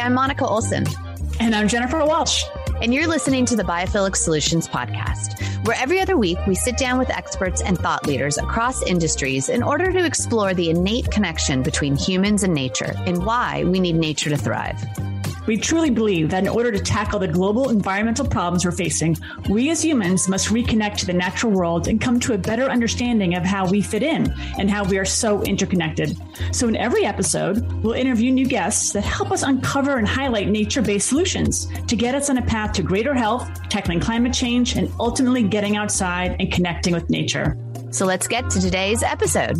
I'm Monica Olson. And I'm Jennifer Walsh. And you're listening to the Biophilic Solutions Podcast, where every other week we sit down with experts and thought leaders across industries in order to explore the innate connection between humans and nature and why we need nature to thrive. We truly believe that in order to tackle the global environmental problems we're facing, we as humans must reconnect to the natural world and come to a better understanding of how we fit in and how we are so interconnected. So in every episode, we'll interview new guests that help us uncover and highlight nature-based solutions to get us on a path to greater health, tackling climate change, and ultimately getting outside and connecting with nature. So let's get to today's episode.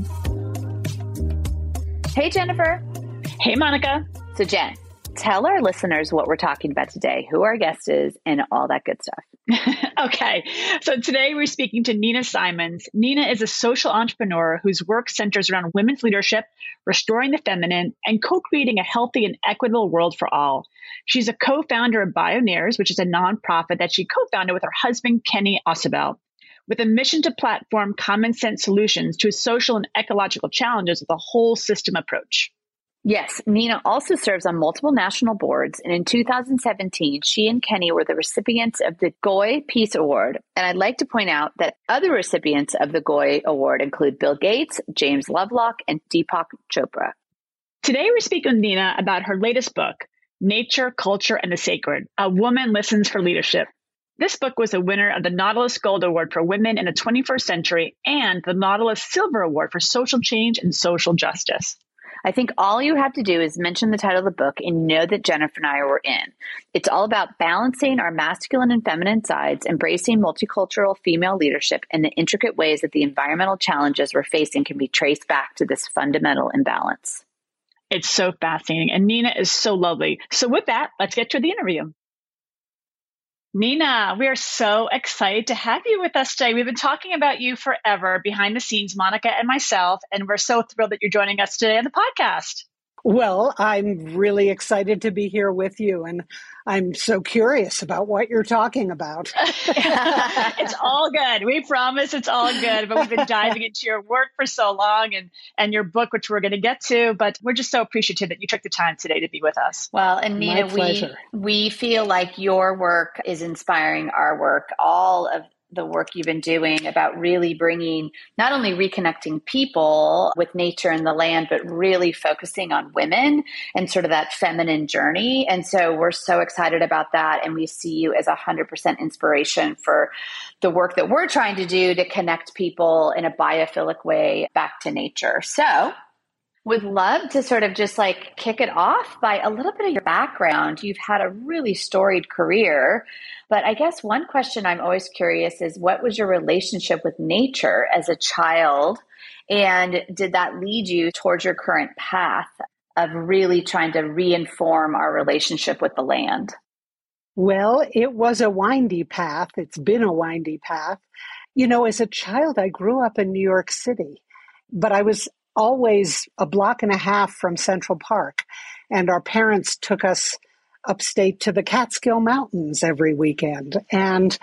Hey, Jennifer. Hey, Monica. So Jen, tell our listeners what we're talking about today, who our guest is, and all that good stuff. Okay. So today we're speaking to Nina Simons. Nina is a social entrepreneur whose work centers around women's leadership, restoring the feminine, and co-creating a healthy and equitable world for all. She's a co-founder of Bioneers, which is a nonprofit that she co-founded with her husband, Kenny Ausubel, with a mission to platform common sense solutions to social and ecological challenges with a whole system approach. Yes, Nina also serves on multiple national boards, and in 2017, she and Kenny were the recipients of the Goy Peace Award. And I'd like to point out that other recipients of the Goy Award include Bill Gates, James Lovelock, and Deepak Chopra. Today, we're speaking with Nina about her latest book, Nature, Culture, and the Sacred: A Woman Listens for Leadership. This book was a winner of the Nautilus Gold Award for Women in the 21st Century and the Nautilus Silver Award for Social Change and Social Justice. I think all you have to do is mention the title of the book and you know that Jennifer and I were in. It's all about balancing our masculine and feminine sides, embracing multicultural female leadership, and the intricate ways that the environmental challenges we're facing can be traced back to this fundamental imbalance. It's so fascinating, and Nina is so lovely. So with that, let's get to the interview. Nina, we are so excited to have you with us today. We've been talking about you forever behind the scenes, Monica and myself, and we're so thrilled that you're joining us today on the podcast. Well, I'm really excited to be here with you, and I'm so curious about what you're talking about. It's all good. We promise it's all good. But we've been diving into your work for so long and your book, which we're going to get to. But we're just so appreciative that you took the time today to be with us. Well, and Nina, we feel like your work is inspiring our work. All of the work you've been doing about really bringing, not only reconnecting people with nature and the land, but really focusing on women and sort of that feminine journey. And so we're so excited about that. And we see you as 100% inspiration for the work that we're trying to do to connect people in a biophilic way back to nature. So would love to sort of just like kick it off by a little bit of your background. You've had a really storied career, but I guess one question I'm always curious is, what was your relationship with nature as a child? And did that lead you towards your current path of really trying to reinform our relationship with the land? Well, it was a windy path. It's been a windy path. You know, as a child, I grew up in New York City, but I was always a block and a half from Central Park. And our parents took us upstate to the Catskill Mountains every weekend. And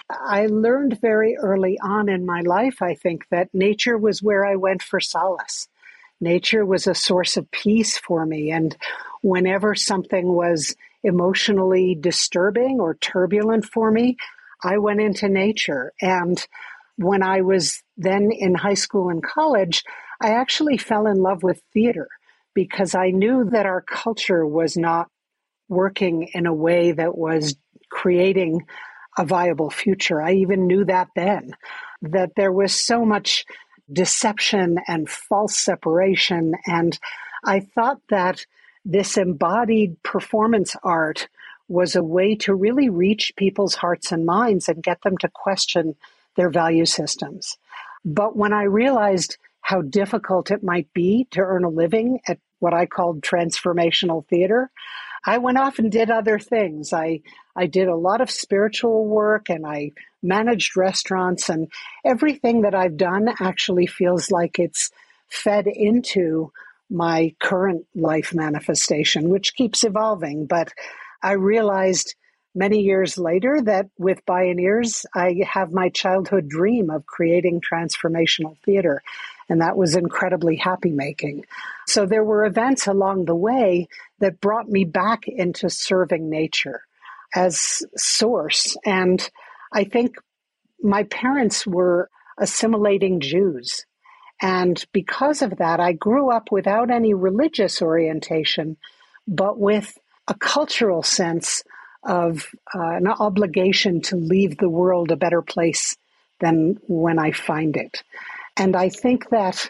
I learned very early on in my life, I think, that nature was where I went for solace. Nature was a source of peace for me. And whenever something was emotionally disturbing or turbulent for me, I went into nature. And when I was then in high school and college, I actually fell in love with theater because I knew that our culture was not working in a way that was creating a viable future. I even knew that then, that there was so much deception and false separation. And I thought that this embodied performance art was a way to really reach people's hearts and minds and get them to question their value systems. But when I realized how difficult it might be to earn a living at what I called transformational theater, I went off and did other things. I did a lot of spiritual work and I managed restaurants, and everything that I've done actually feels like it's fed into my current life manifestation, which keeps evolving. But I realized many years later that with Bioneers, I have my childhood dream of creating transformational theater. And that was incredibly happy making. So there were events along the way that brought me back into serving nature as source. And I think my parents were assimilating Jews. And because of that, I grew up without any religious orientation, but with a cultural sense of an obligation to leave the world a better place than when I find it. And I think that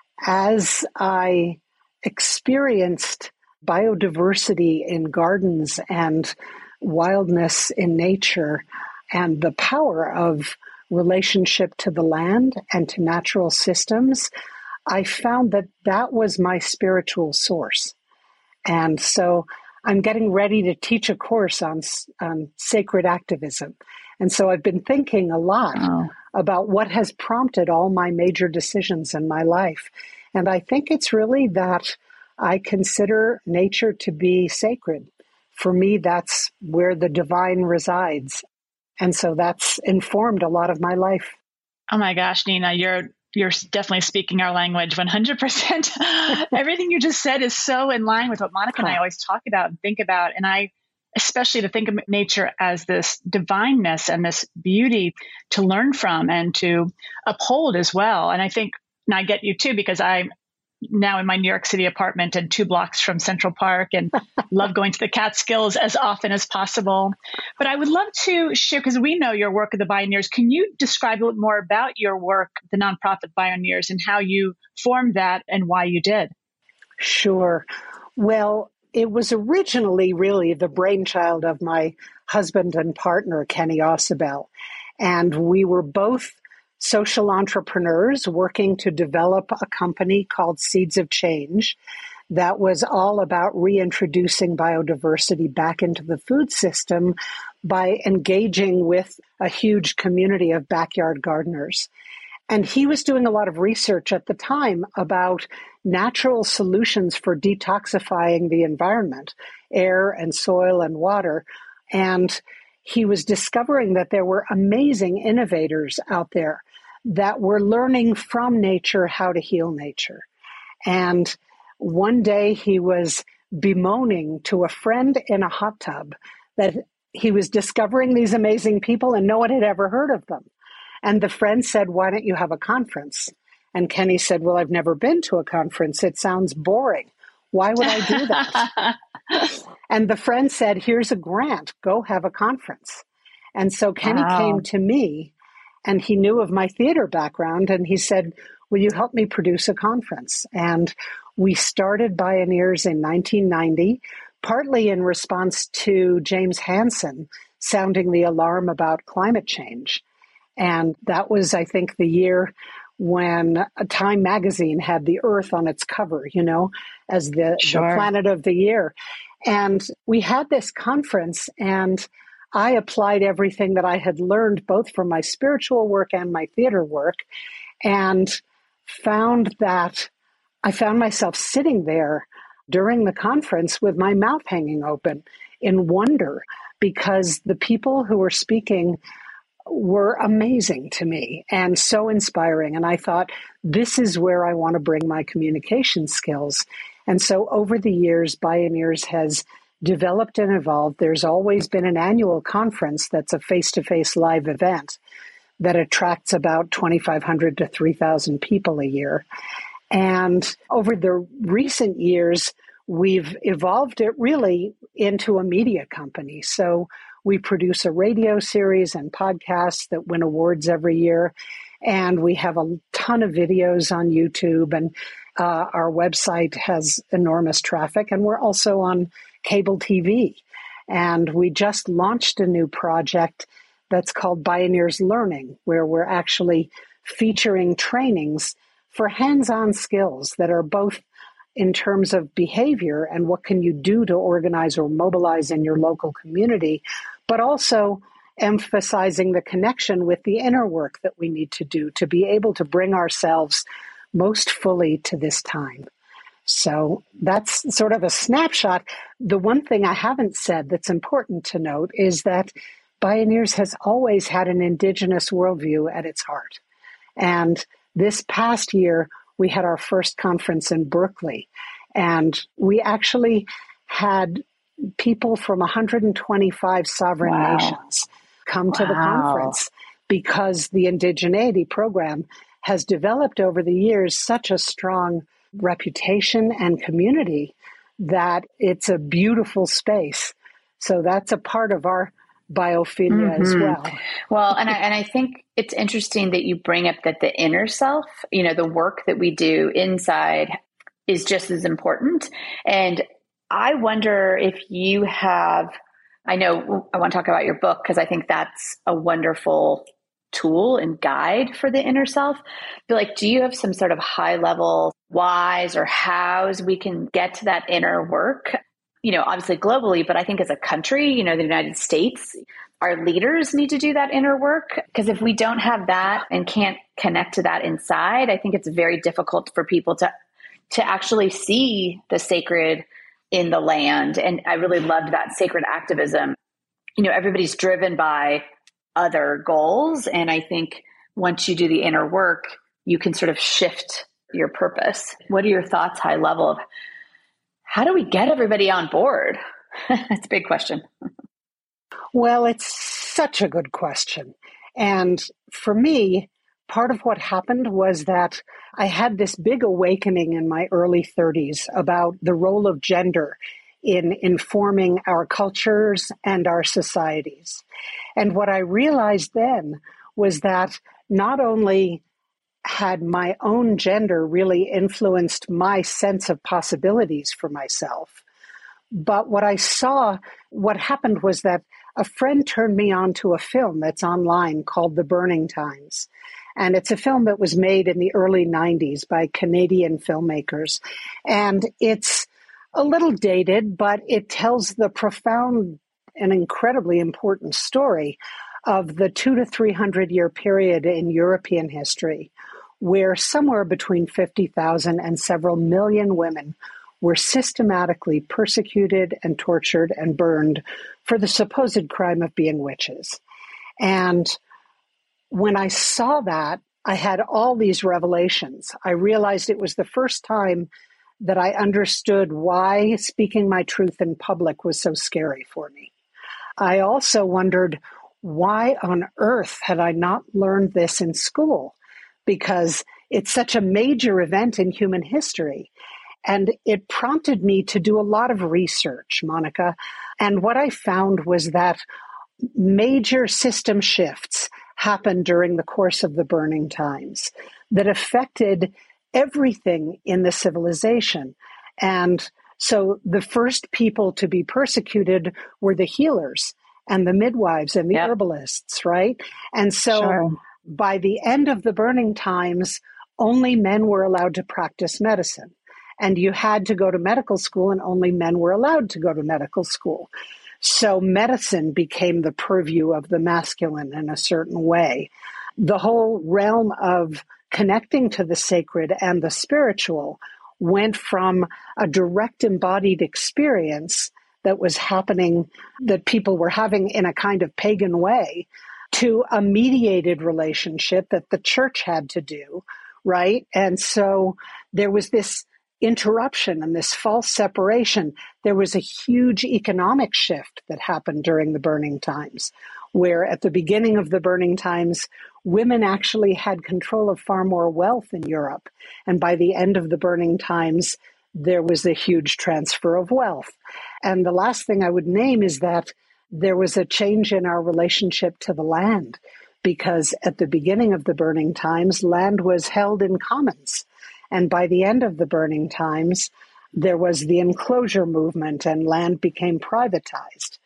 as I experienced biodiversity in gardens and wildness in nature and the power of relationship to the land and to natural systems, I found that that was my spiritual source. And so I'm getting ready to teach a course on sacred activism. And so I've been thinking a lot about what has prompted all my major decisions in my life. And I think it's really that I consider nature to be sacred. For me, that's where the divine resides. And so that's informed a lot of my life. Oh my gosh, Nina, you're definitely speaking our language 100%. Everything you just said is so in line with what Monica and I always talk about and think about. And I especially to think of nature as this divineness and this beauty to learn from and to uphold as well. And I think, and I get you too, because I'm now in my New York City apartment and 2 blocks from Central Park and love going to the Catskills as often as possible. But I would love to share, because we know your work at the Bioneers. Can you describe a little more about your work, the nonprofit Bioneers, and how you formed that and why you did? Sure. Well, it was originally really the brainchild of my husband and partner, Kenny Ausubel. And we were both social entrepreneurs working to develop a company called Seeds of Change that was all about reintroducing biodiversity back into the food system by engaging with a huge community of backyard gardeners. And he was doing a lot of research at the time about natural solutions for detoxifying the environment, air and soil and water. And he was discovering that there were amazing innovators out there that were learning from nature how to heal nature. And one day he was bemoaning to a friend in a hot tub that he was discovering these amazing people and no one had ever heard of them. And the friend said, "Why don't you have a conference?" And Kenny said, "Well, I've never been to a conference. It sounds boring. Why would I do that?" And the friend said, "Here's a grant. Go have a conference." And so Kenny came to me, and he knew of my theater background, and he said, "Will you help me produce a conference?" And we started Bioneers in 1990, partly in response to James Hansen sounding the alarm about climate change. And that was, I think, the year when Time magazine had the Earth on its cover, as the planet of the year. And we had this conference, and I applied everything that I had learned, both from my spiritual work and my theater work, and found that I found myself sitting there during the conference with my mouth hanging open in wonder, because the people who were speaking were amazing to me and so inspiring. And I thought, this is where I want to bring my communication skills. And so over the years, Bioneers has developed and evolved. There's always been an annual conference that's a face-to-face live event that attracts about 2,500 to 3,000 people a year. And over the recent years, we've evolved it really into a media company. So we produce a radio series and podcasts that win awards every year. And we have a ton of videos on YouTube, and our website has enormous traffic. And we're also on cable TV. And we just launched a new project that's called Bioneers Learning, where we're actually featuring trainings for hands-on skills that are both in terms of behavior and what can you do to organize or mobilize in your local community, but also emphasizing the connection with the inner work that we need to do to be able to bring ourselves most fully to this time. So that's sort of a snapshot. The one thing I haven't said that's important to note is that Bioneers has always had an Indigenous worldview at its heart. And this past year, we had our first conference in Berkeley. And we actually had people from 125 sovereign nations come to the conference because the indigeneity program has developed over the years such a strong reputation and community that it's a beautiful space. So that's a part of our biophilia as well. Well, and I think it's interesting that you bring up that the inner self, the work that we do inside is just as important. And I wonder if you have, I know I want to talk about your book because I think that's a wonderful tool and guide for the inner self. But do you have some sort of high level whys or hows we can get to that inner work? Obviously globally, but I think as a country, the United States, our leaders need to do that inner work. Because if we don't have that and can't connect to that inside, I think it's very difficult for people to actually see the sacred in the land. And I really loved that sacred activism. Everybody's driven by other goals. And I think once you do the inner work, you can sort of shift your purpose. What are your thoughts, high level, of how do we get everybody on board? That's a big question. Well, it's such a good question. And for me, part of what happened was that I had this big awakening in my early 30s about the role of gender in informing our cultures and our societies. And what I realized then was that not only had my own gender really influenced my sense of possibilities for myself, but what happened was that a friend turned me on to a film that's online called The Burning Times. And it's a film that was made in the early 90s by Canadian filmmakers. And it's a little dated, but it tells the profound and incredibly important story of the 200 to 300 year period in European history, where somewhere between 50,000 and several million women were systematically persecuted and tortured and burned for the supposed crime of being witches. And when I saw that, I had all these revelations. I realized it was the first time that I understood why speaking my truth in public was so scary for me. I also wondered, why on earth had I not learned this in school? Because it's such a major event in human history. And it prompted me to do a lot of research, Monica. And what I found was that major system shifts happened during the course of the Burning Times that affected everything in the civilization. And so the first people to be persecuted were the healers and the midwives and the herbalists, right? And so by the end of the Burning Times, only men were allowed to practice medicine. And you had to go to medical school, and only men were allowed to go to medical school. So medicine became the purview of the masculine in a certain way. The whole realm of connecting to the sacred and the spiritual went from a direct embodied experience that was happening, that people were having in a kind of pagan way, to a mediated relationship that the church had to do, right? And so there was this interruption and this false separation. There was a huge economic shift that happened during the Burning Times, where at the beginning of the Burning Times, women actually had control of far more wealth in Europe. And by the end of the Burning Times, there was a huge transfer of wealth. And the last thing I would name is that there was a change in our relationship to the land, because at the beginning of the Burning Times, land was held in commons. And by the end of the Burning Times, there was the enclosure movement and land became privatized.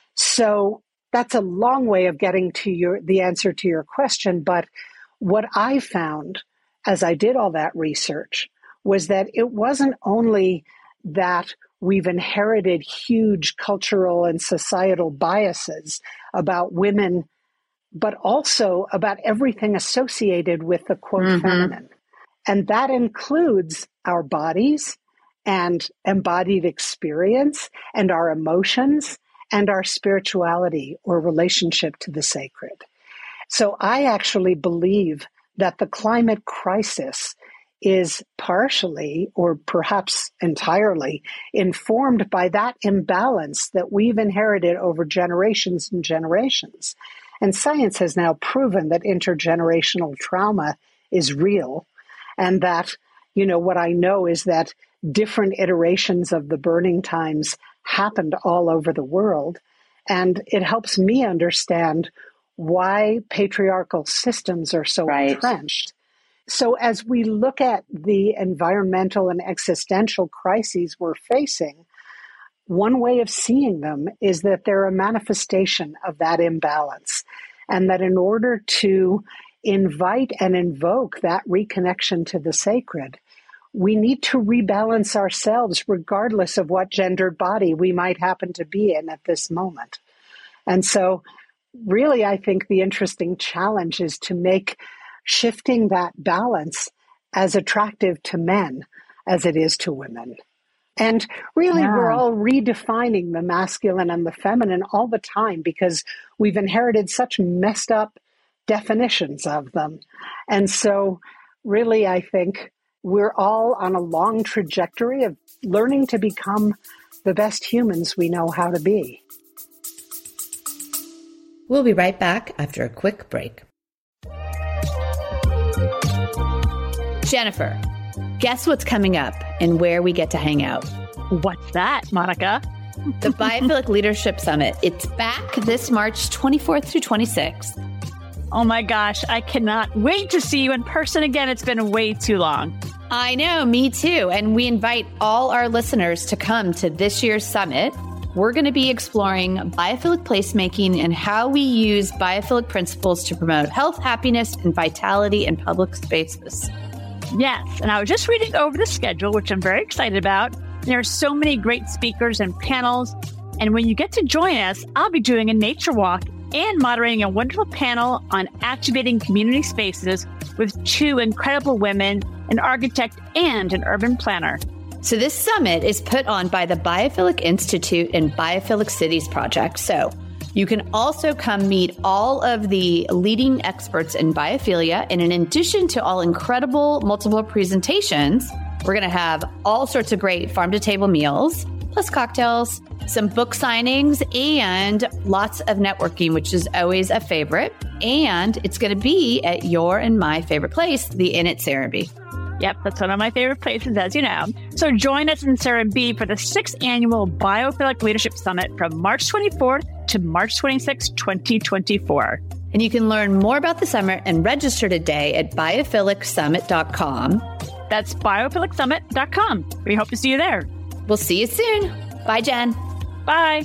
So that's a long way of getting to the answer to your question. But what I found as I did all that research was that it wasn't only that we've inherited huge cultural and societal biases about women, but also about everything associated with the quote feminine. And that includes our bodies and embodied experience and our emotions and our spirituality or relationship to the sacred. So I actually believe that the climate crisis is partially, or perhaps entirely, informed by that imbalance that we've inherited over generations and generations. And science has now proven that intergenerational trauma is real, and that, what I know is that different iterations of the burning times happened all over the world. And it helps me understand why patriarchal systems are so entrenched. So as we look at the environmental and existential crises we're facing, one way of seeing them is that they're a manifestation of that imbalance. And that in order to invite and invoke that reconnection to the sacred, we need to rebalance ourselves regardless of what gendered body we might happen to be in at this moment. And so really, I think the interesting challenge is to make shifting that balance as attractive to men as it is to women. And really, we're all redefining the masculine and the feminine all the time because we've inherited such messed up definitions of them. And so really, I think we're all on a long trajectory of learning to become the best humans we know how to be. We'll be right back after a quick break. Jennifer, guess what's coming up and where we get to hang out? What's that, Monica? The Biophilic Leadership Summit. It's back this March 24th through 26th. Oh my gosh, I cannot wait to see you in person again. It's been way too long. I know, me too. And we invite all our listeners to come to this year's summit. We're going to be exploring biophilic placemaking and how we use biophilic principles to promote health, happiness, and vitality in public spaces. Yes, and I was just reading over the schedule, which I'm very excited about. There are so many great speakers and panels. And when you get to join us, I'll be doing a nature walk and moderating a wonderful panel on activating community spaces with two incredible women, an architect and an urban planner. So this summit is put on by the Biophilic Institute and Biophilic Cities Project. So you can also come meet all of the leading experts in biophilia. And in addition to all incredible multiple presentations, we're going to have all sorts of great farm-to-table meals, plus cocktails, some book signings, and lots of networking, which is always a favorite. And it's going to be at your and my favorite place, the Inn at Serenbe. Yep, that's one of my favorite places, as you know. So join us in Serenbe for the 6th Annual Biophilic Leadership Summit from March 24th to March 26th, 2024. And you can learn more about the summit and register today at biophilic.summit.com. That's biophilic.summit.com. We hope to see you there. We'll see you soon. Bye, Jen. Bye.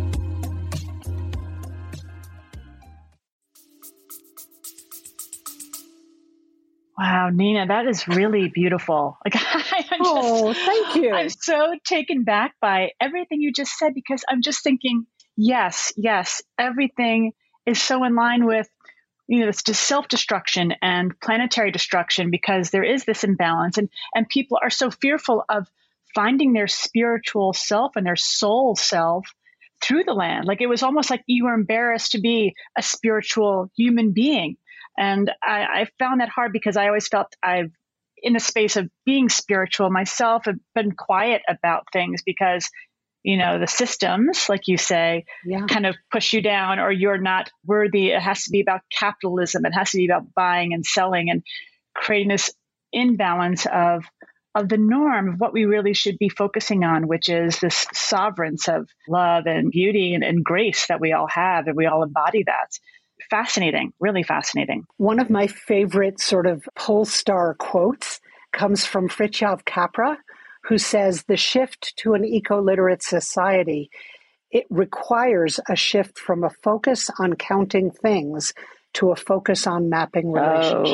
Wow, Nina, that is really beautiful. Like, thank you. I'm so taken back by everything you just said because I'm just thinking, yes, everything is so in line with, it's just self-destruction and planetary destruction because there is this imbalance and people are so fearful of finding their spiritual self and their soul self through the land. Like it was almost like you were embarrassed to be a spiritual human being. And I found that hard because I always felt I've, in the space of being spiritual myself, have been quiet about things because, the systems, like you say, kind of push you down or you're not worthy. It has to be about capitalism. It has to be about buying and selling and creating this imbalance of the norm of what we really should be focusing on, which is this sovereignty of love and beauty and grace that we all have, and we all embody that. Fascinating, really fascinating. One of my favorite sort of pole star quotes comes from Fritjof Capra, who says the shift to an eco-literate society, it requires a shift from a focus on counting things to a focus on mapping relationship.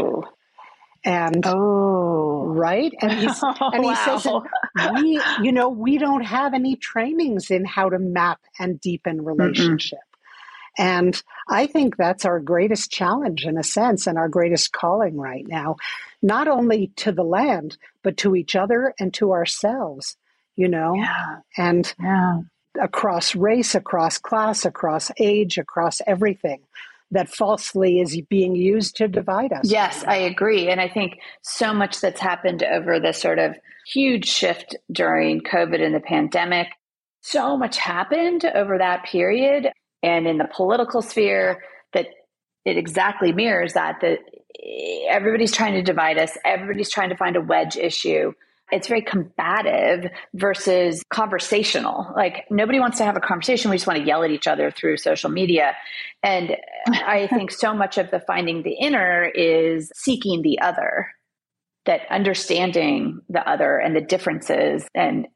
Right? And he says, we don't have any trainings in how to map and deepen relationship. And I think that's our greatest challenge in a sense and our greatest calling right now, not only to the land, but to each other and to ourselves, and across race, across class, across age, across everything. that falsely is being used to divide us. Yes, I agree. And I think so much that's happened over this sort of huge shift during COVID and the pandemic. So much happened over that period and in the political sphere that it exactly mirrors that everybody's trying to divide us. Everybody's trying to find a wedge issue. It's very combative versus conversational. Like nobody wants to have a conversation. We just want to yell at each other through social media. And I think so much of the finding the inner is seeking the other, that understanding the other and the differences and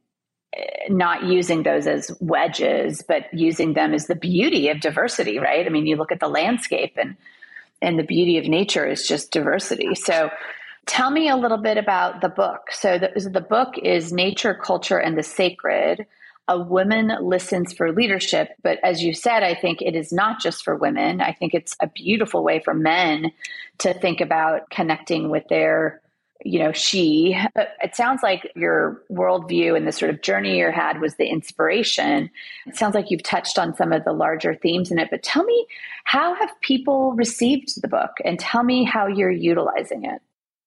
not using those as wedges, but using them as the beauty of diversity, right? I mean, you look at the landscape and the beauty of nature is just diversity. So tell me a little bit about the book. So the book is Nature, Culture, and the Sacred. A Woman Listens for Leadership. But as you said, I think it is not just for women. I think it's a beautiful way for men to think about connecting with their she. It sounds like your worldview and the sort of journey you had was the inspiration. It sounds like you've touched on some of the larger themes in it, but tell me, how have people received the book and tell me how you're utilizing it?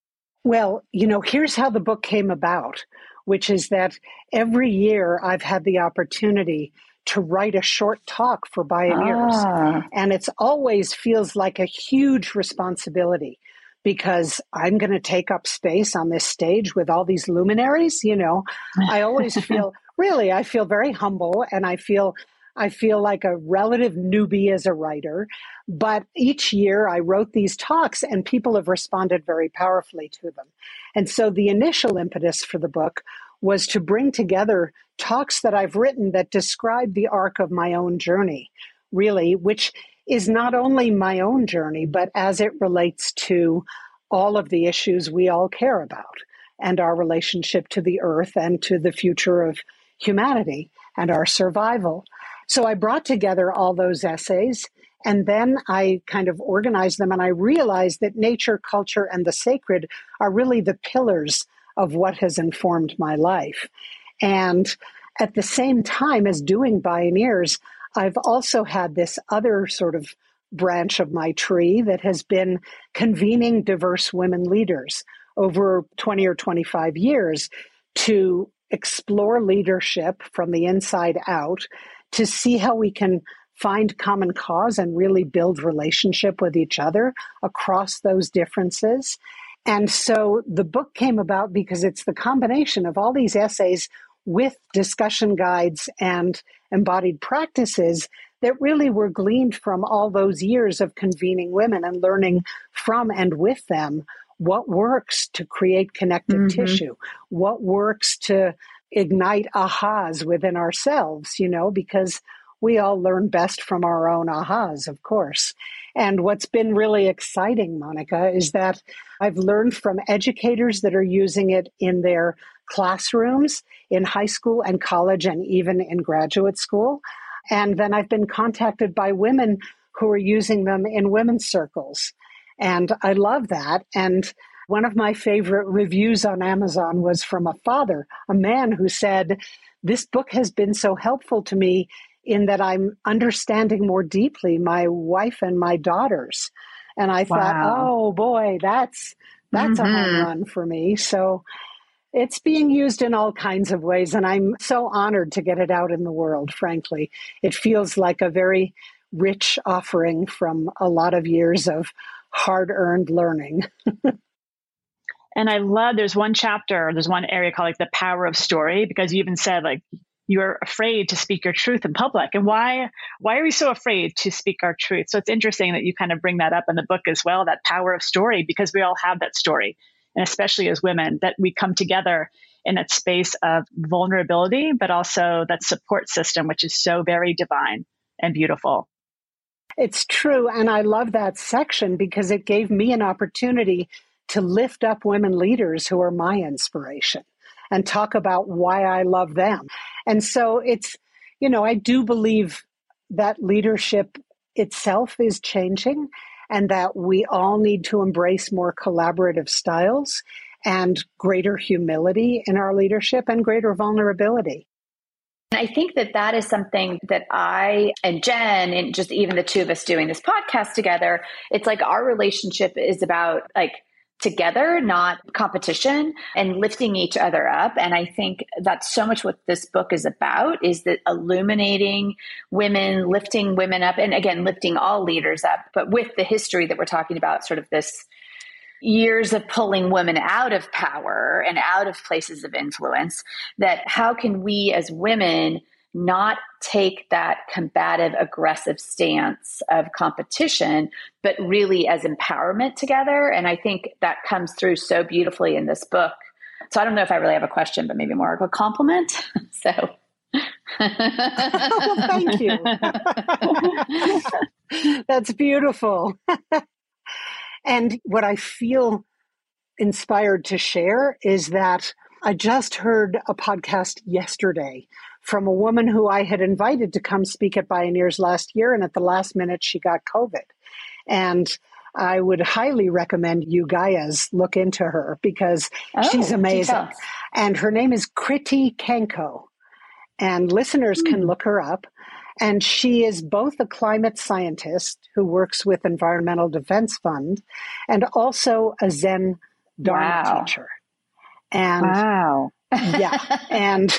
Well, here's how the book came about, which is that every year I've had the opportunity to write a short talk for Bioneers. And it's always feels like a huge responsibility, because I'm going to take up space on this stage with all these luminaries. I always feel, I feel very humble, and I feel like a relative newbie as a writer. But each year I wrote these talks and people have responded very powerfully to them. And so the initial impetus for the book was to bring together talks that I've written that describe the arc of my own journey, really, which is not only my own journey, but as it relates to all of the issues we all care about and our relationship to the earth and to the future of humanity and our survival. So I brought together all those essays, and then I kind of organized them, and I realized that nature, culture, and the sacred are really the pillars of what has informed my life. And at the same time as doing Bioneers, I've also had this other sort of branch of my tree that has been convening diverse women leaders over 20 or 25 years to explore leadership from the inside out, to see how we can find common cause and really build relationship with each other across those differences. And so the book came about because it's the combination of all these essays with discussion guides and embodied practices that really were gleaned from all those years of convening women and learning from and with them what works to create connective tissue, what works to ignite ahas within ourselves, because we all learn best from our own ahas, of course. And what's been really exciting, Monica, is that I've learned from educators that are using it in their classrooms, in high school and college, and even in graduate school. And then I've been contacted by women who are using them in women's circles. And I love that. And one of my favorite reviews on Amazon was from a father, a man who said, "This book has been so helpful to me in that I'm understanding more deeply my wife and my daughters." And I thought, oh boy, that's a home run for me. So it's being used in all kinds of ways. And I'm so honored to get it out in the world, frankly. It feels like a very rich offering from a lot of years of hard-earned learning. And I love, there's one area called like the power of story, because you even said like you're afraid to speak your truth in public. And why are we so afraid to speak our truth? So it's interesting that you kind of bring that up in the book as well, that power of story, because we all have that story. And especially as women, that we come together in that space of vulnerability, but also that support system, which is so very divine and beautiful. It's true. And I love that section because it gave me an opportunity to lift up women leaders who are my inspiration and talk about why I love them. And so it's, I do believe that leadership itself is changing and that we all need to embrace more collaborative styles and greater humility in our leadership and greater vulnerability. I think that that is something that I and Jen, and just even the two of us doing this podcast together, it's like our relationship is about like together, not competition, and lifting each other up. And I think that's so much what this book is about, is that illuminating women, lifting women up, and again, lifting all leaders up, but with the history that we're talking about, sort of this years of pulling women out of power and out of places of influence, that how can we as women not take that combative, aggressive stance of competition, but really as empowerment together. And I think that comes through so beautifully in this book. So I don't know if I really have a question, but maybe more of a compliment. So. Oh, thank you. That's beautiful. And what I feel inspired to share is that I just heard a podcast yesterday from a woman who I had invited to come speak at Bioneers last year. And at the last minute, she got COVID. And I would highly recommend you guys look into her because she's amazing. And her name is Kriti Kenko. And listeners can look her up. And she is both a climate scientist who works with Environmental Defense Fund and also a Zen Dharma teacher. And and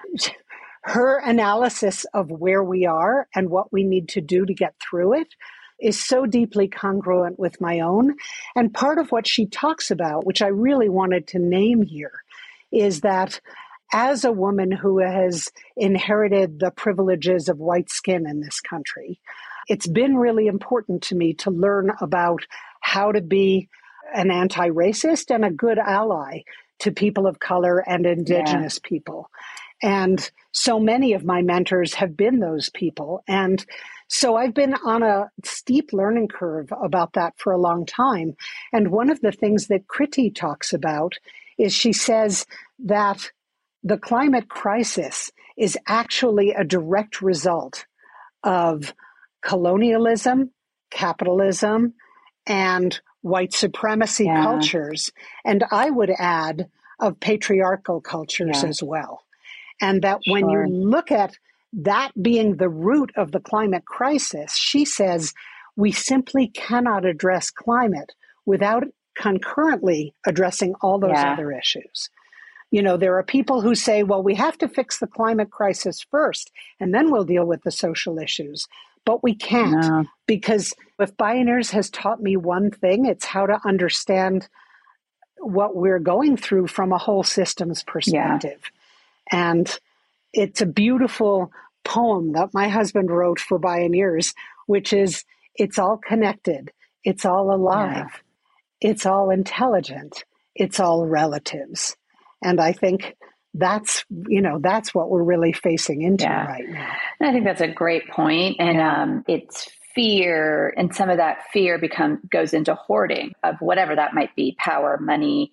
her analysis of where we are and what we need to do to get through it is so deeply congruent with my own. And part of what she talks about, which I really wanted to name here, is that as a woman who has inherited the privileges of white skin in this country, it's been really important to me to learn about how to be an anti-racist and a good ally to people of color and Indigenous people. And so many of my mentors have been those people. And so I've been on a steep learning curve about that for a long time. And one of the things that Kriti talks about is she says that the climate crisis is actually a direct result of colonialism, capitalism, and white supremacy cultures. And I would add of patriarchal cultures as well. And that when you look at that being the root of the climate crisis, she says we simply cannot address climate without concurrently addressing all those other issues. You know, there are people who say, well, we have to fix the climate crisis first, and then we'll deal with the social issues. But we can't, because if Bioneers has taught me one thing, it's how to understand what we're going through from a whole systems perspective. And it's a beautiful poem that my husband wrote for Bioneers, which is, it's all connected, it's all alive, it's all intelligent, it's all relatives. And I think that's what we're really facing into right now. And I think that's a great point. And it's fear, and some of that fear goes into hoarding of whatever that might be, power, money,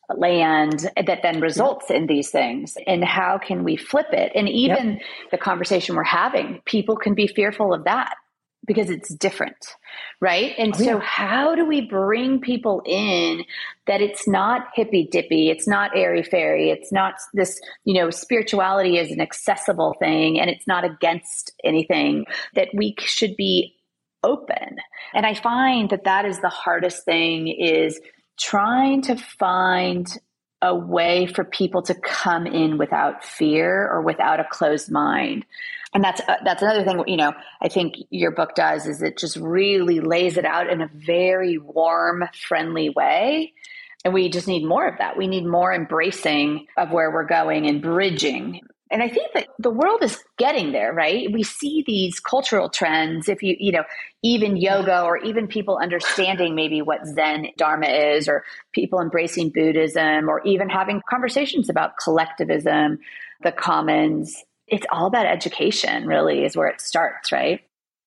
land, that then results in these things. And how can we flip it? And even the conversation we're having, people can be fearful of that because it's different, right? And so how do we bring people in that it's not hippy dippy, it's not airy fairy, it's not this, spirituality is an accessible thing and it's not against anything, that we should be open. And I find that is the hardest thing, is trying to find a way for people to come in without fear or without a closed mind. And that's another thing, I think your book does, is it just really lays it out in a very warm, friendly way. And we just need more of that. We need more embracing of where we're going and bridging. And I think that the world is getting there, right? We see these cultural trends, if even yoga, or even people understanding maybe what Zen Dharma is, or people embracing Buddhism, or even having conversations about collectivism, the commons. It's all about education, really, is where it starts, right?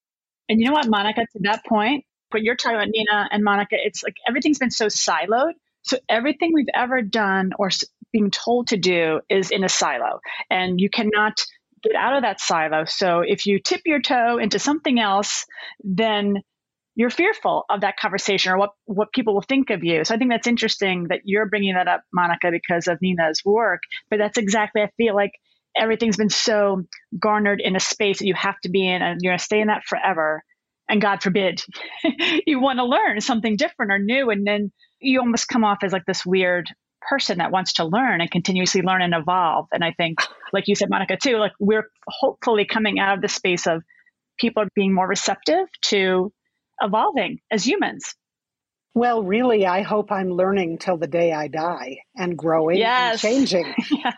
And you know what, Monica, to that point, what you're talking about, Nina and Monica, it's like everything's been so siloed. So everything we've ever done or being told to do is in a silo, and you cannot get out of that silo. So if you tip your toe into something else, then you're fearful of that conversation or what people will think of you. So I think that's interesting that you're bringing that up, Monica, because of Nina's work. But that's exactly, I feel like everything's been so garnered in a space that you have to be in, and you're going to stay in that forever. And God forbid, you want to learn something different or new. And then you almost come off as like this weird person that wants to learn and continuously learn and evolve. And I think, like you said, Monica, too, like we're hopefully coming out of the space of people being more receptive to evolving as humans. Well, really, I hope I'm learning till the day I die and growing and changing,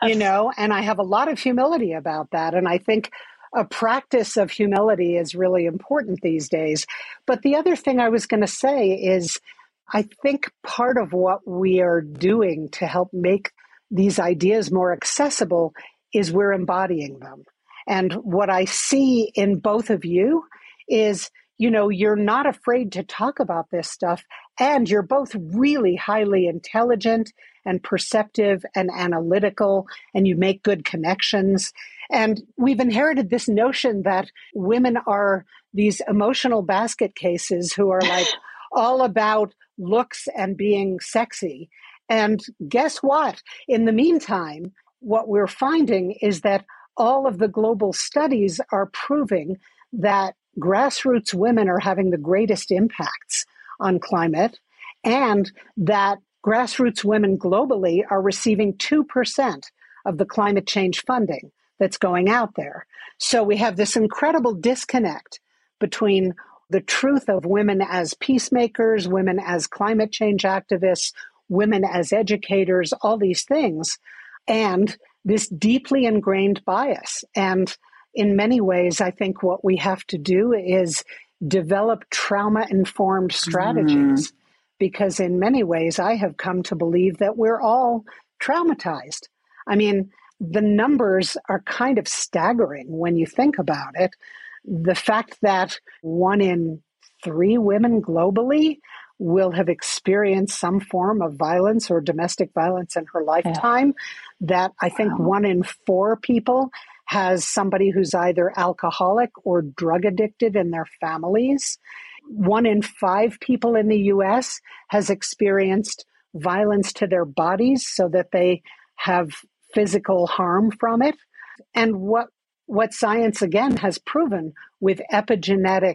and I have a lot of humility about that. And I think a practice of humility is really important these days. But the other thing I was going to say is, I think part of what we are doing to help make these ideas more accessible is we're embodying them. And what I see in both of you is, you're not afraid to talk about this stuff, and you're both really highly intelligent and perceptive and analytical, and you make good connections. And we've inherited this notion that women are these emotional basket cases who are like all about looks and being sexy. And guess what? In the meantime, what we're finding is that all of the global studies are proving that grassroots women are having the greatest impacts on climate, and that grassroots women globally are receiving 2% of the climate change funding that's going out there. So we have this incredible disconnect between the truth of women as peacemakers, women as climate change activists, women as educators, all these things, and this deeply ingrained bias. And in many ways, I think what we have to do is develop trauma-informed strategies, because in many ways, I have come to believe that we're all traumatized. I mean, the numbers are kind of staggering when you think about it. The fact that 1 in 3 women globally will have experienced some form of violence or domestic violence in her lifetime, that I think 1 in 4 people has somebody who's either alcoholic or drug addicted in their families. 1 in 5 people in the US has experienced violence to their bodies so that they have physical harm from it. And what science again has proven with epigenetic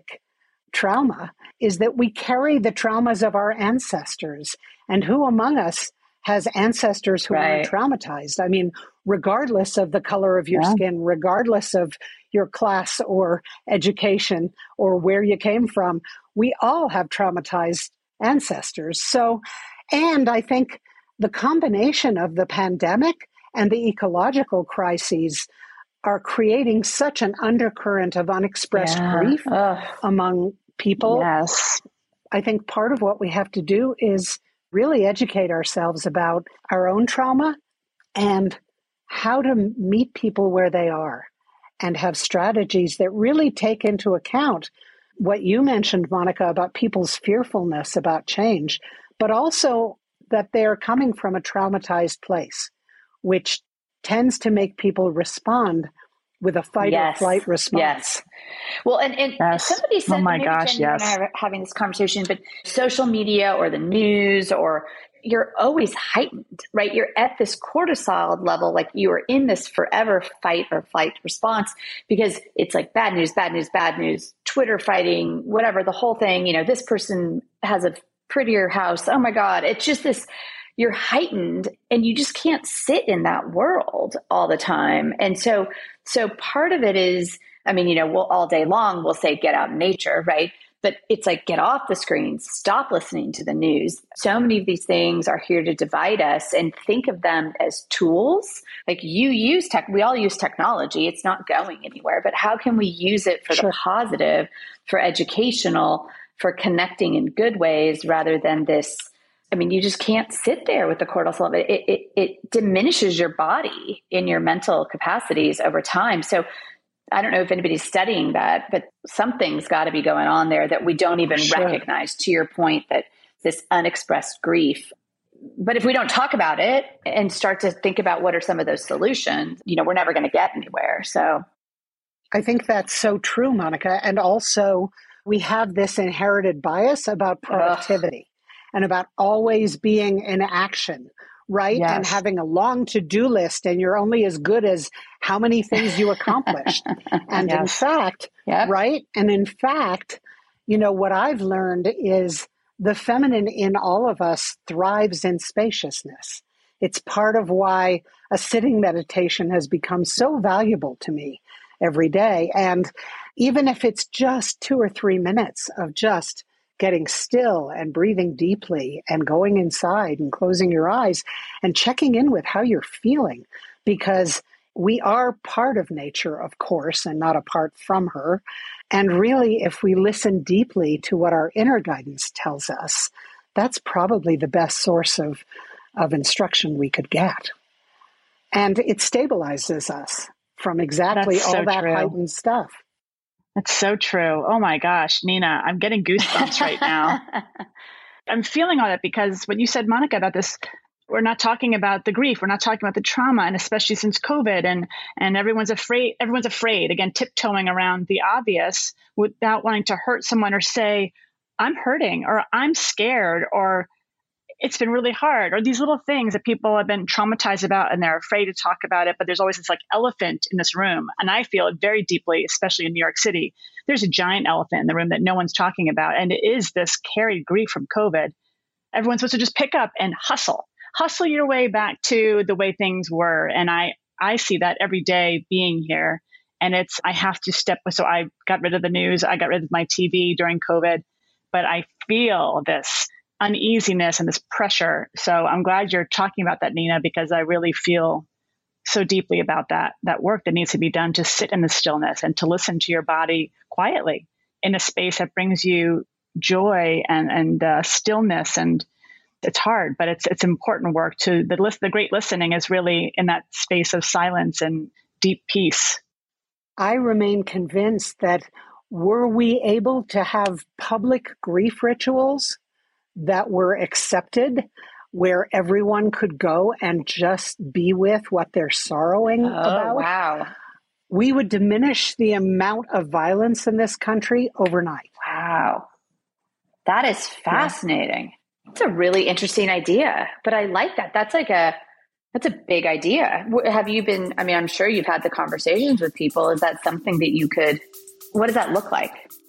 trauma is that we carry the traumas of our ancestors. And who among us has ancestors who are traumatized? I mean, regardless of the color of your skin, regardless of your class or education or where you came from, we all have traumatized ancestors. So, and I think the combination of the pandemic and the ecological crises are creating such an undercurrent of unexpressed grief among people. Yes. I think part of what we have to do is really educate ourselves about our own trauma and how to meet people where they are and have strategies that really take into account what you mentioned, Monica, about people's fearfulness about change, but also that they're coming from a traumatized place, which tends to make people respond with a fight or flight response. Yes. Well, and somebody said, and I are having this conversation, but social media or the news, or you're always heightened, right? You're at this cortisol level, like you are in this forever fight or flight response, because it's like bad news, bad news, bad news, Twitter fighting, whatever, the whole thing, this person has a prettier house. Oh my God. It's just this, you're heightened and you just can't sit in that world all the time. And so part of it is, we'll all day long, we'll say, get out in nature, right? But it's like, get off the screens, stop listening to the news. So many of these things are here to divide us, and think of them as tools. Like we all use technology. It's not going anywhere, but how can we use it for the positive, for educational, for connecting in good ways, rather than this? You just can't sit there with the cortisol. It diminishes your body in your mental capacities over time. So I don't know if anybody's studying that, but something's got to be going on there that we don't even recognize, to your point, that this unexpressed grief. But if we don't talk about it and start to think about what are some of those solutions, we're never going to get anywhere. So I think that's so true, Monica. And also we have this inherited bias about productivity and about always being in action right? Yes. And having a long to-do list, and you're only as good as how many things you accomplished. And Yes. in fact, Yep. right? And in fact, what I've learned is the feminine in all of us thrives in spaciousness. It's part of why a sitting meditation has become so valuable to me every day. And even if it's just 2 or 3 minutes of just getting still and breathing deeply and going inside and closing your eyes and checking in with how you're feeling, because we are part of nature, of course, and not apart from her. And really, if we listen deeply to what our inner guidance tells us, that's probably the best source of instruction we could get. And it stabilizes us from exactly That's so all that true. heightened stuff. That's so true. Oh my gosh, Nina, I'm getting goosebumps right now. I'm feeling all that because what you said, Monica, about this, we're not talking about the grief. We're not talking about the trauma. And especially since COVID and everyone's afraid, again, tiptoeing around the obvious without wanting to hurt someone or say, I'm hurting or I'm scared or it's been really hard, or these little things that people have been traumatized about and they're afraid to talk about it. But there's always this like elephant in this room. And I feel it very deeply, especially in New York City. There's a giant elephant in the room that no one's talking about. And it is this carried grief from COVID. Everyone's supposed to just pick up and hustle your way back to the way things were. And I see that every day being here. And I have to so I got rid of the news. I got rid of my TV during COVID, but I feel this uneasiness and this pressure. So I'm glad you're talking about that, Nina, because I really feel so deeply about that work that needs to be done to sit in the stillness and to listen to your body quietly in a space that brings you joy and stillness. And it's hard, but it's important work. The great listening is really in that space of silence and deep peace. I remain convinced that were we able to have public grief rituals that were accepted, where everyone could go and just be with what they're sorrowing about, wow, we would diminish the amount of violence in this country overnight. Wow. That is fascinating. Yeah. It's a really interesting idea, but I like that. That's a big idea. Have you been, I'm sure you've had the conversations with people. Is that something that what does that look like?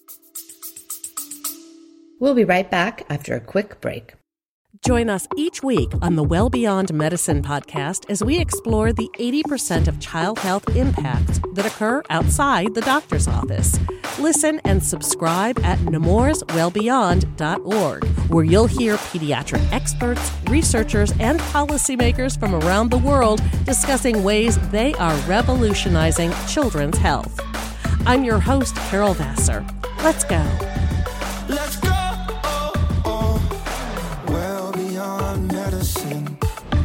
We'll be right back after a quick break. Join us each week on the Well Beyond Medicine podcast as we explore the 80% of child health impacts that occur outside the doctor's office. Listen and subscribe at nemourswellbeyond.org, where you'll hear pediatric experts, researchers, and policymakers from around the world discussing ways they are revolutionizing children's health. I'm your host, Carol Vassar. Let's go. Let's go. Well beyond medicine.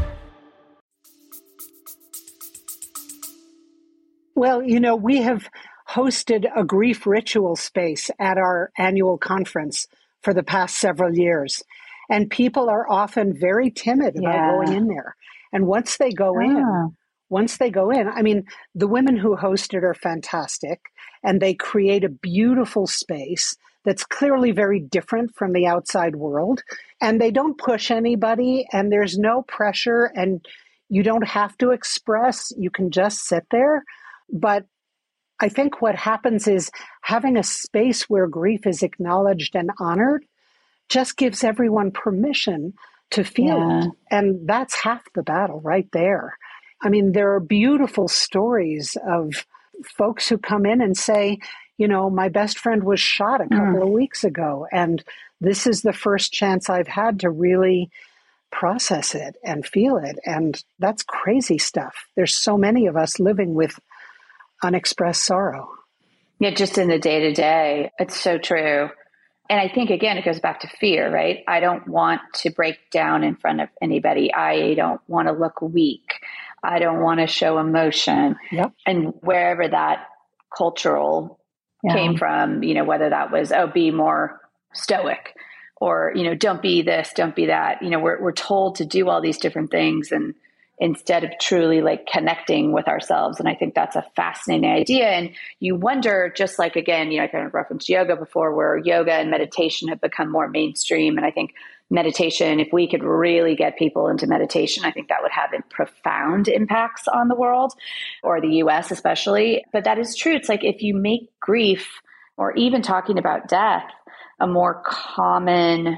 Well, we have hosted a grief ritual space at our annual conference for the past several years. And people are often very timid about going in there. And once they go in, the women who host it are fantastic, and they create a beautiful space that's clearly very different from the outside world. And they don't push anybody, and there's no pressure, and you don't have to express. You can just sit there. But I think what happens is having a space where grief is acknowledged and honored just gives everyone permission to feel it. And that's half the battle right there. There are beautiful stories of folks who come in and say, my best friend was shot a couple of weeks ago, and this is the first chance I've had to really process it and feel it. And that's crazy stuff. There's so many of us living with unexpressed sorrow. Yeah, just in the day-to-day. It's so true. And I think, again, it goes back to fear, right? I don't want to break down in front of anybody. I don't want to look weak. I don't want to show emotion. Yep. And wherever that cultural came from, whether that was, be more stoic or, don't be this, don't be that. We're told to do all these different things. And instead of truly like connecting with ourselves. And I think that's a fascinating idea. And you wonder, just like, again, I kind of referenced yoga before, where yoga and meditation have become more mainstream. And I think meditation, if we could really get people into meditation, I think that would have profound impacts on the world, or the US especially. But that is true. It's like, if you make grief, or even talking about death, a more common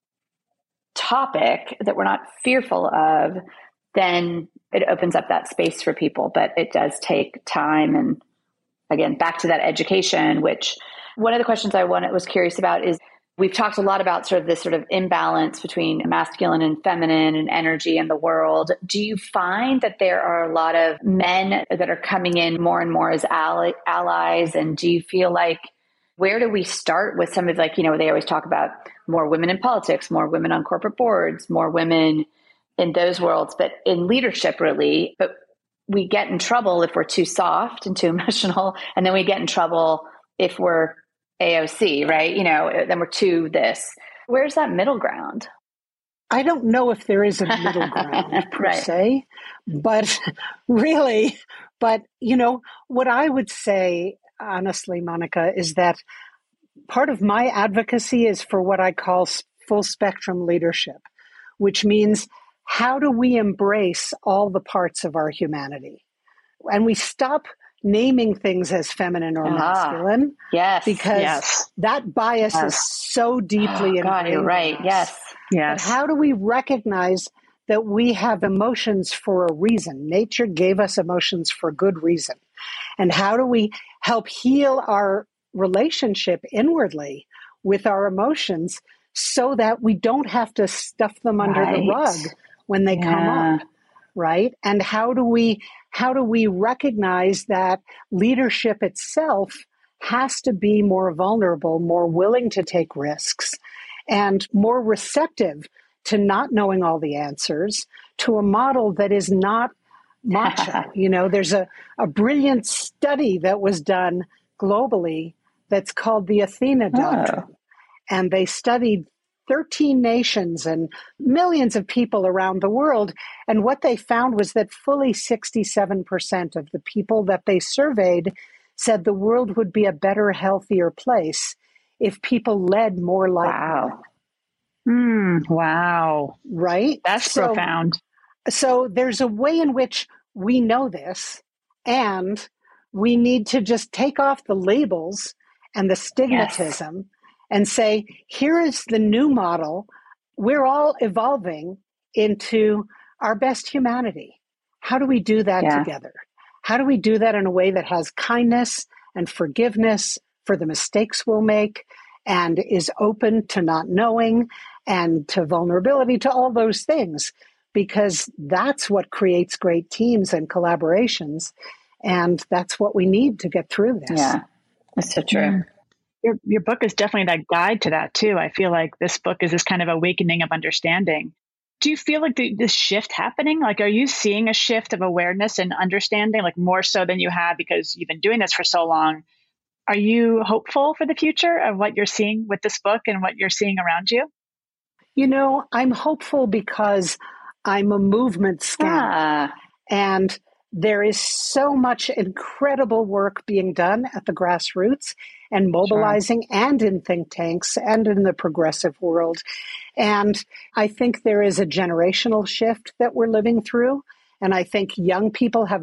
topic that we're not fearful of, then it opens up that space for people. But it does take time. And again, back to that education, which one of the questions I was curious about is, we've talked a lot about sort of this sort of imbalance between masculine and feminine and energy in the world. Do you find that there are a lot of men that are coming in more and more as allies? And do you feel like, where do we start with some of, like, they always talk about more women in politics, more women on corporate boards, more women in those worlds, but in leadership, really. But we get in trouble if we're too soft and too emotional. And then we get in trouble if we're AOC, right? Then we're too this. Where's that middle ground? I don't know if there is a middle ground per se, but really, what I would say, honestly, Monica, is that part of my advocacy is for what I call full spectrum leadership, which means, how do we embrace all the parts of our humanity? And we stop naming things as feminine or masculine. Yes. Because that bias is so deeply ingrained. You're right. Yes. But how do we recognize that we have emotions for a reason? Nature gave us emotions for good reason. And how do we help heal our relationship inwardly with our emotions so that we don't have to stuff them under the rug when they come up? Right? And how do we recognize that leadership itself has to be more vulnerable, more willing to take risks, and more receptive to not knowing all the answers, to a model that is not macho? There's a brilliant study that was done globally that's called the Athena Doctrine. And they studied 13 nations and millions of people around the world. And what they found was that fully 67% of the people that they surveyed said the world would be a better, healthier place if people led more like them. Wow. Right? That's profound. So there's a way in which we know this, and we need to just take off the labels and the stigmatism and say, here is the new model. We're all evolving into our best humanity. How do we do that together? How do we do that in a way that has kindness and forgiveness for the mistakes we'll make, and is open to not knowing and to vulnerability, to all those things? Because that's what creates great teams and collaborations. And that's what we need to get through this. Yeah, that's so true. Your book is definitely that guide to that too. I feel like this book is this kind of awakening of understanding. Do you feel like this shift happening? Like, are you seeing a shift of awareness and understanding, like more so than you have because you've been doing this for so long? Are you hopeful for the future of what you're seeing with this book and what you're seeing around you? I'm hopeful because I'm a movement scout. And there is so much incredible work being done at the grassroots and mobilizing and in think tanks and in the progressive world. And I think there is a generational shift that we're living through. And I think young people have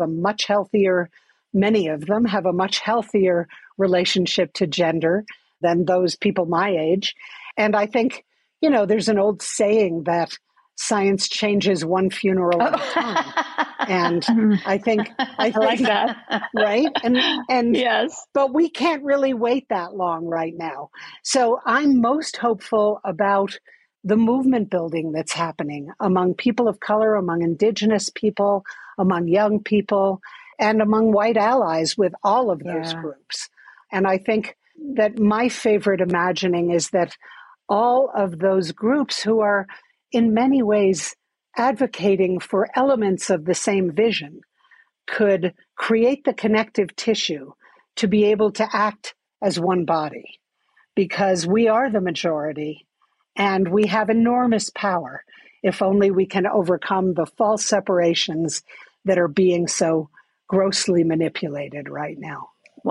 many of them have a much healthier relationship to gender than those people my age. And I think, there's an old saying that science changes one funeral at a time. And I think like that. Right. And yes, but we can't really wait that long right now. So I'm most hopeful about the movement building that's happening among people of color, among Indigenous people, among young people, and among white allies with all of those groups. And I think that my favorite imagining is that all of those groups who are in many ways advocating for elements of the same vision could create the connective tissue to be able to act as one body, because we are the majority and we have enormous power if only we can overcome the false separations that are being so grossly manipulated right now.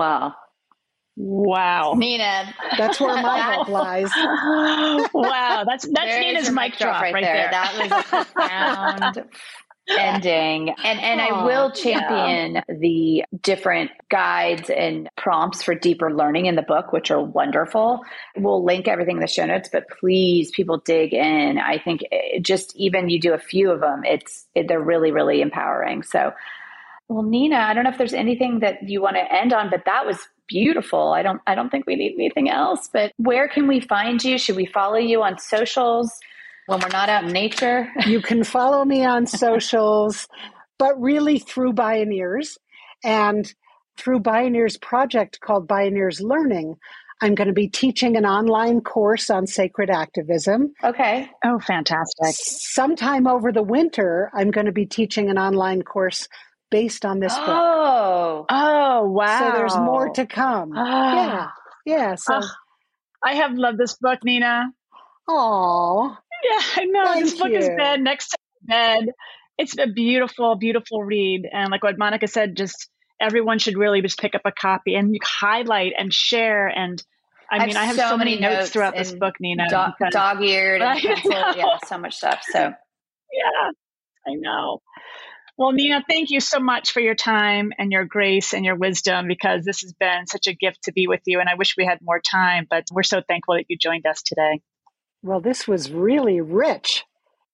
Wow. Nina. That's where my hope lies. Wow. That's Nina's mic drop right there. That was a profound ending. And I will champion the different guides and prompts for deeper learning in the book, which are wonderful. We'll link everything in the show notes, but please, people dig in. I think just even you do a few of them, they're really, really empowering. So, well, Nina, I don't know if there's anything that you want to end on, but that was beautiful. I don't think we need anything else, but where can we find you? Should we follow you on socials when we're not out in nature? You can follow me on socials, but really through Bioneers and through Bioneers project called Bioneers Learning. I'm going to be teaching an online course on sacred activism. Okay. Oh, fantastic. Sometime over the winter, I'm going to be teaching an online course based on this book. Oh, wow. So there's more to come. Yeah. So I have loved this book, Nina. Oh, yeah, I know. This book has you. been next to bed. It's a beautiful, beautiful read. And like what Monica said, just everyone should really just pick up a copy and highlight and share. And I have so many notes throughout this book, Nina. Dog-eared and pencil. Yeah, so much stuff. So yeah, I know. Well, Nina, thank you so much for your time and your grace and your wisdom, because this has been such a gift to be with you. And I wish we had more time, but we're so thankful that you joined us today. Well, this was really rich.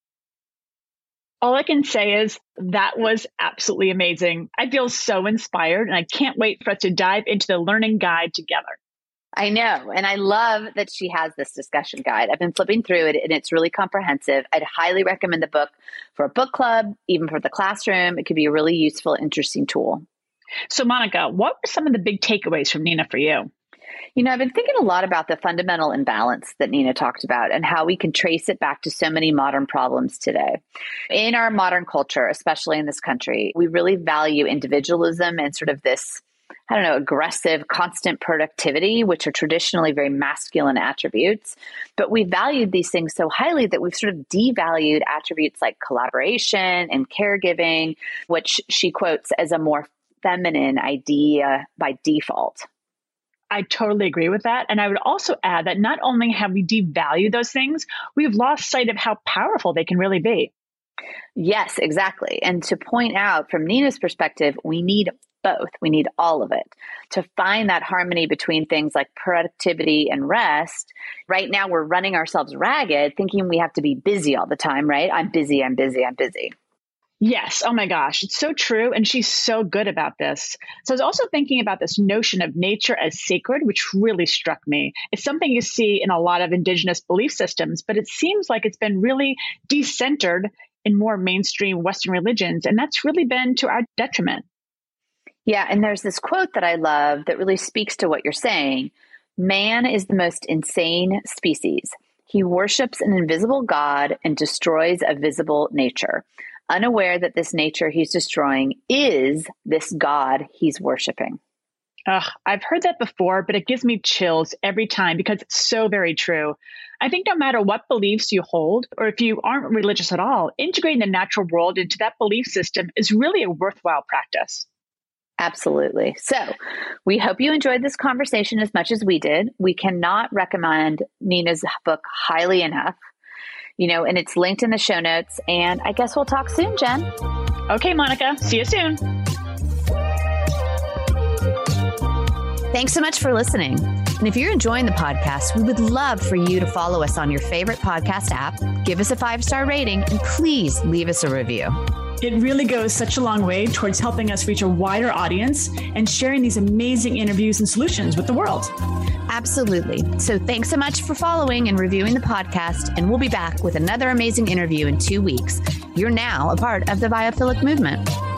All I can say is that was absolutely amazing. I feel so inspired, and I can't wait for us to dive into the learning guide together. I know. And I love that she has this discussion guide. I've been flipping through it and it's really comprehensive. I'd highly recommend the book for a book club, even for the classroom. It could be a really useful, interesting tool. So Monica, what were some of the big takeaways from Nina for you? I've been thinking a lot about the fundamental imbalance that Nina talked about and how we can trace it back to so many modern problems today. In our modern culture, especially in this country, we really value individualism and sort of this, aggressive, constant productivity, which are traditionally very masculine attributes. But we valued these things so highly that we've sort of devalued attributes like collaboration and caregiving, which she quotes as a more feminine idea by default. I totally agree with that. And I would also add that not only have we devalued those things, we've lost sight of how powerful they can really be. Yes, exactly. And to point out from Nina's perspective, we need both. We need all of it to find that harmony between things like productivity and rest. Right now, we're running ourselves ragged, thinking we have to be busy all the time, right? I'm busy. Yes. Oh my gosh. It's so true. And she's so good about this. So I was also thinking about this notion of nature as sacred, which really struck me. It's something you see in a lot of indigenous belief systems, but it seems like it's been really decentered in more mainstream Western religions. And that's really been to our detriment. Yeah. And there's this quote that I love that really speaks to what you're saying. Man is the most insane species. He worships an invisible God and destroys a visible nature, unaware that this nature he's destroying is this God he's worshiping. I've heard that before, but it gives me chills every time because it's so very true. I think no matter what beliefs you hold, or if you aren't religious at all, integrating the natural world into that belief system is really a worthwhile practice. Absolutely. So we hope you enjoyed this conversation as much as we did. We cannot recommend Nina's book highly enough. And it's linked in the show notes. And I guess we'll talk soon, Jen. Okay, Monica. See you soon. Thanks so much for listening. And if you're enjoying the podcast, we would love for you to follow us on your favorite podcast app, give us a 5-star rating, and please leave us a review. It really goes such a long way towards helping us reach a wider audience and sharing these amazing interviews and solutions with the world. Absolutely. So thanks so much for following and reviewing the podcast, and we'll be back with another amazing interview in 2 weeks. You're now a part of the Biophilic movement.